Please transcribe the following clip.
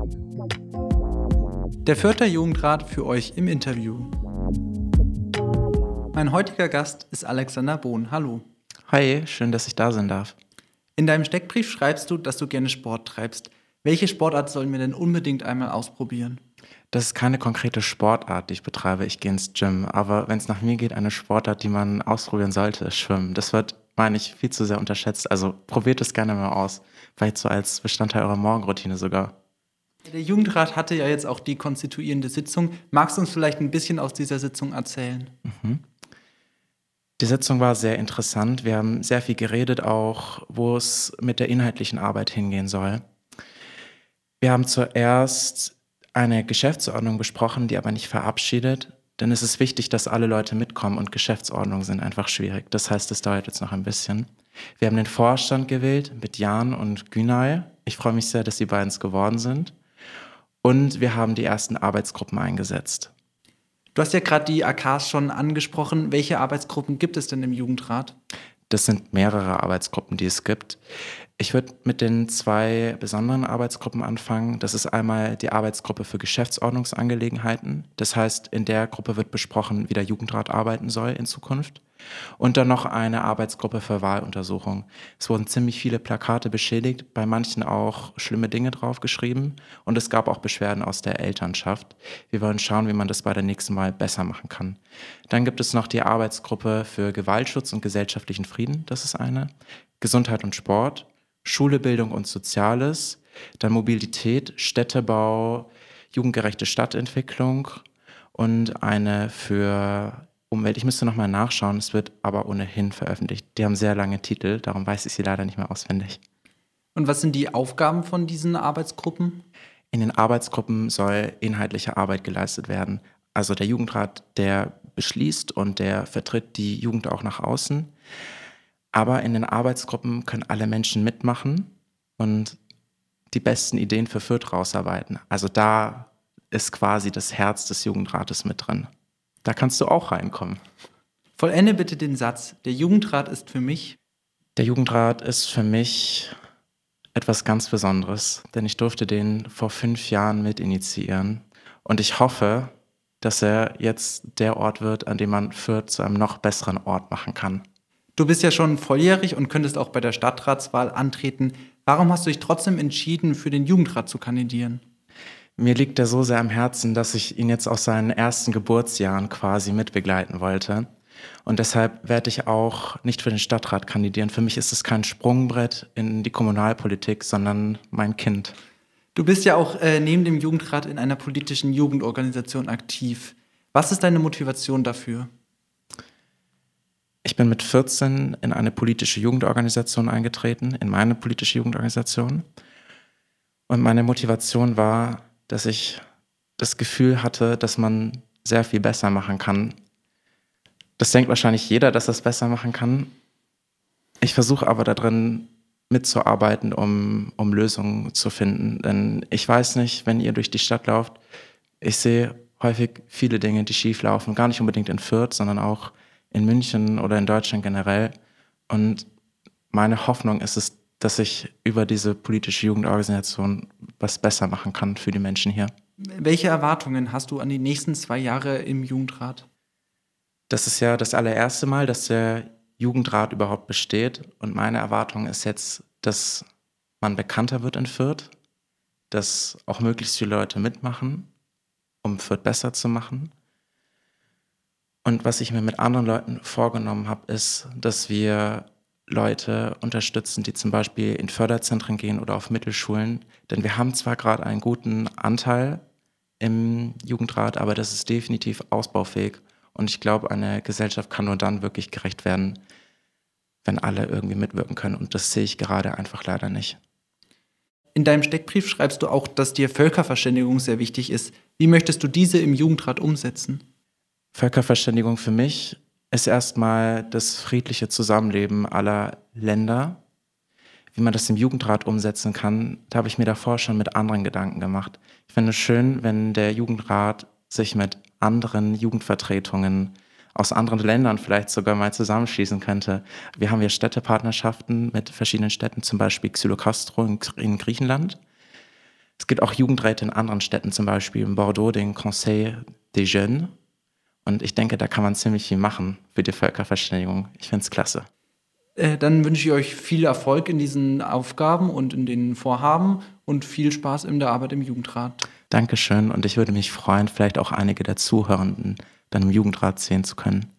Der Fürther Jugendrat für euch im Interview. Mein heutiger Gast ist Alexander Bohn. Hallo. Hi, schön, dass ich da sein darf. In deinem Steckbrief schreibst du, dass du gerne Sport treibst. Welche Sportart sollen wir denn unbedingt einmal ausprobieren? Das ist keine konkrete Sportart, die ich betreibe. Ich gehe ins Gym. Aber wenn es nach mir geht, eine Sportart, die man ausprobieren sollte, ist Schwimmen. Das wird, meine ich, viel zu sehr unterschätzt. Also probiert es gerne mal aus. Vielleicht so als Bestandteil eurer Morgenroutine sogar. Der Jugendrat hatte ja jetzt auch die konstituierende Sitzung. Magst du uns vielleicht ein bisschen aus dieser Sitzung erzählen? Die Sitzung war sehr interessant. Wir haben sehr viel geredet, auch wo es mit der inhaltlichen Arbeit hingehen soll. Wir haben zuerst eine Geschäftsordnung besprochen, die aber nicht verabschiedet. Denn es ist wichtig, dass alle Leute mitkommen und Geschäftsordnungen sind einfach schwierig. Das heißt, es dauert jetzt noch ein bisschen. Wir haben den Vorstand gewählt mit Jan und Günay. Ich freue mich sehr, dass die beiden es geworden sind. Und wir haben die ersten Arbeitsgruppen eingesetzt. Du hast ja gerade die AKs schon angesprochen. Welche Arbeitsgruppen gibt es denn im Jugendrat? Das sind mehrere Arbeitsgruppen, die es gibt. Ich würde mit den 2 besonderen Arbeitsgruppen anfangen. Das ist einmal die Arbeitsgruppe für Geschäftsordnungsangelegenheiten. Das heißt, in der Gruppe wird besprochen, wie der Jugendrat arbeiten soll in Zukunft. Und dann noch eine Arbeitsgruppe für Wahluntersuchung. Es wurden ziemlich viele Plakate beschädigt, bei manchen auch schlimme Dinge draufgeschrieben. Und es gab auch Beschwerden aus der Elternschaft. Wir wollen schauen, wie man das bei der nächsten Wahl besser machen kann. Dann gibt es noch die Arbeitsgruppe für Gewaltschutz und gesellschaftlichen Frieden. Das ist eine. Gesundheit und Sport. Schule, Bildung und Soziales, dann Mobilität, Städtebau, jugendgerechte Stadtentwicklung und eine für Umwelt. Ich müsste nochmal nachschauen, es wird aber ohnehin veröffentlicht. Die haben sehr lange Titel, darum weiß ich sie leider nicht mehr auswendig. Und was sind die Aufgaben von diesen Arbeitsgruppen? In den Arbeitsgruppen soll inhaltliche Arbeit geleistet werden. Also der Jugendrat, der beschließt und der vertritt die Jugend auch nach außen. Aber in den Arbeitsgruppen können alle Menschen mitmachen und die besten Ideen für Fürth rausarbeiten. Also da ist quasi das Herz des Jugendrates mit drin. Da kannst du auch reinkommen. Vollende bitte den Satz. Der Jugendrat ist für mich. Der Jugendrat ist für mich etwas ganz Besonderes, denn ich durfte den vor 5 Jahren mit initiieren. Und ich hoffe, dass er jetzt der Ort wird, an dem man Fürth zu einem noch besseren Ort machen kann. Du bist ja schon volljährig und könntest auch bei der Stadtratswahl antreten. Warum hast du dich trotzdem entschieden, für den Jugendrat zu kandidieren? Mir liegt er so sehr am Herzen, dass ich ihn jetzt aus seinen ersten Geburtsjahren quasi mitbegleiten wollte. Und deshalb werde ich auch nicht für den Stadtrat kandidieren. Für mich ist es kein Sprungbrett in die Kommunalpolitik, sondern mein Kind. Du bist ja auch neben dem Jugendrat in einer politischen Jugendorganisation aktiv. Was ist deine Motivation dafür? Ich bin mit 14 in eine politische Jugendorganisation eingetreten, in meine politische Jugendorganisation. Und meine Motivation war, dass ich das Gefühl hatte, dass man sehr viel besser machen kann. Das denkt wahrscheinlich jeder, dass das besser machen kann. Ich versuche aber darin mitzuarbeiten, um Lösungen zu finden. Denn ich weiß nicht, wenn ihr durch die Stadt lauft, ich sehe häufig viele Dinge, die schief laufen. Gar nicht unbedingt in Fürth, sondern auch in München oder in Deutschland generell. Und meine Hoffnung ist es, dass ich über diese politische Jugendorganisation was besser machen kann für die Menschen hier. Welche Erwartungen hast du an die nächsten 2 Jahre im Jugendrat? Das ist ja das allererste Mal, dass der Jugendrat überhaupt besteht. Und meine Erwartung ist jetzt, dass man bekannter wird in Fürth, dass auch möglichst viele Leute mitmachen, um Fürth besser zu machen. Und was ich mir mit anderen Leuten vorgenommen habe, ist, dass wir Leute unterstützen, die zum Beispiel in Förderzentren gehen oder auf Mittelschulen. Denn wir haben zwar gerade einen guten Anteil im Jugendrat, aber das ist definitiv ausbaufähig. Und ich glaube, eine Gesellschaft kann nur dann wirklich gerecht werden, wenn alle irgendwie mitwirken können. Und das sehe ich gerade einfach leider nicht. In deinem Steckbrief schreibst du auch, dass dir Völkerverständigung sehr wichtig ist. Wie möchtest du diese im Jugendrat umsetzen? Völkerverständigung für mich ist erstmal das friedliche Zusammenleben aller Länder. Wie man das im Jugendrat umsetzen kann, da habe ich mir davor schon mit anderen Gedanken gemacht. Ich finde es schön, wenn der Jugendrat sich mit anderen Jugendvertretungen aus anderen Ländern vielleicht sogar mal zusammenschließen könnte. Wir haben hier Städtepartnerschaften mit verschiedenen Städten, zum Beispiel Xylokastro in Griechenland. Es gibt auch Jugendräte in anderen Städten, zum Beispiel in Bordeaux, den Conseil des Jeunes. Und ich denke, da kann man ziemlich viel machen für die Völkerverständigung. Ich finde es klasse. Dann wünsche ich euch viel Erfolg in diesen Aufgaben und in den Vorhaben und viel Spaß in der Arbeit im Jugendrat. Dankeschön und ich würde mich freuen, vielleicht auch einige der Zuhörenden dann im Jugendrat sehen zu können.